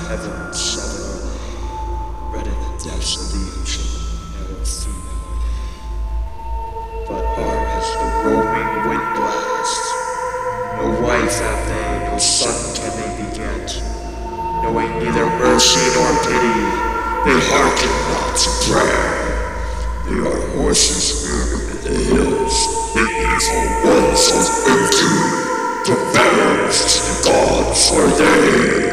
heavens shallow, read in the depths of the ocean, never seen them again. But arm as the roaming wind blasts, no wife have they, no son can they beget, knowing neither mercy nor pity, they hearken not to prayer. They are horses reared in the hills, the evil ones are empty, the bearers to the gods are they.